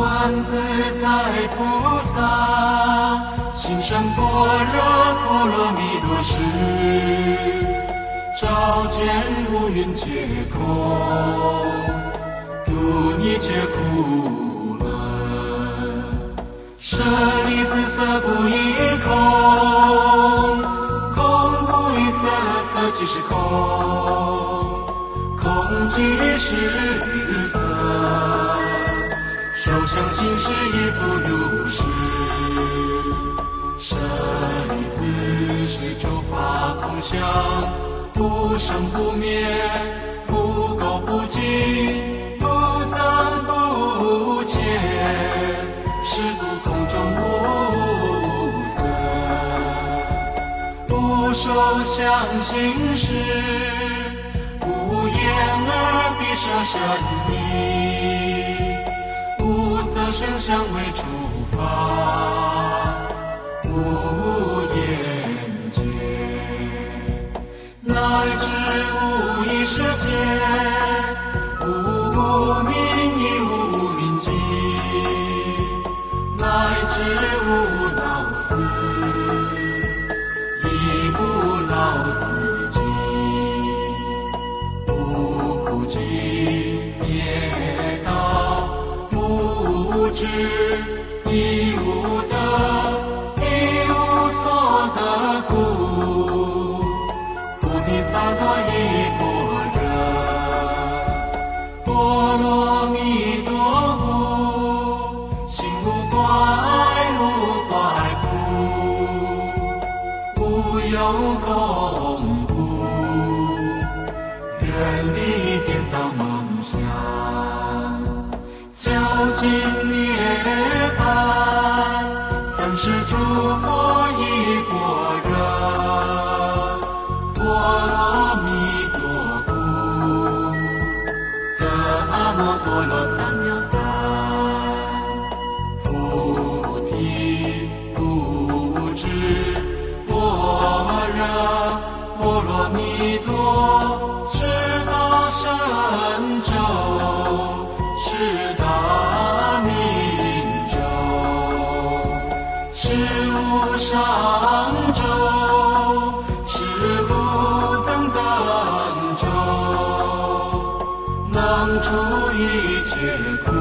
观自在菩萨，心生般若波罗蜜多时，照见五蕴皆空，度一切苦闷。舍利子，色不异空，空不异色，色即是空，空即是色。受想行识亦复如是。舍利子，是诸法空相，不生不灭，不垢不净，不增不减，是故空中无色。不受想行识，不眼耳鼻舌身意，无色声香味触法，无眼界，乃至无意识界，无无明亦无无明尽，乃至无老死亦无老死尽，无苦集灭道，无智亦无得，亦无所得故，菩提萨埵依般若，波罗蜜多故，心无怪无怪故，无有恐怖，远离颠倒梦想，究竟涅槃，三世诸佛依般若，波罗蜜多故，得阿耨多罗三藐三菩提不知般若波罗蜜多，是大神咒，是大明咒，是无上咒，是无等等咒，能除一切苦，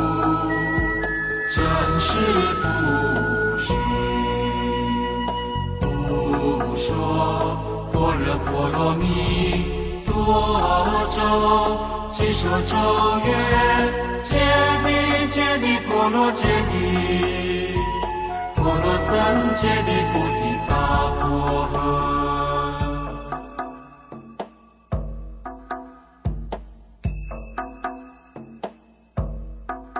真实不虚。不说般若波罗蜜多咒，即说咒曰：揭谛揭谛波罗揭谛，波罗僧揭谛菩提萨婆诃。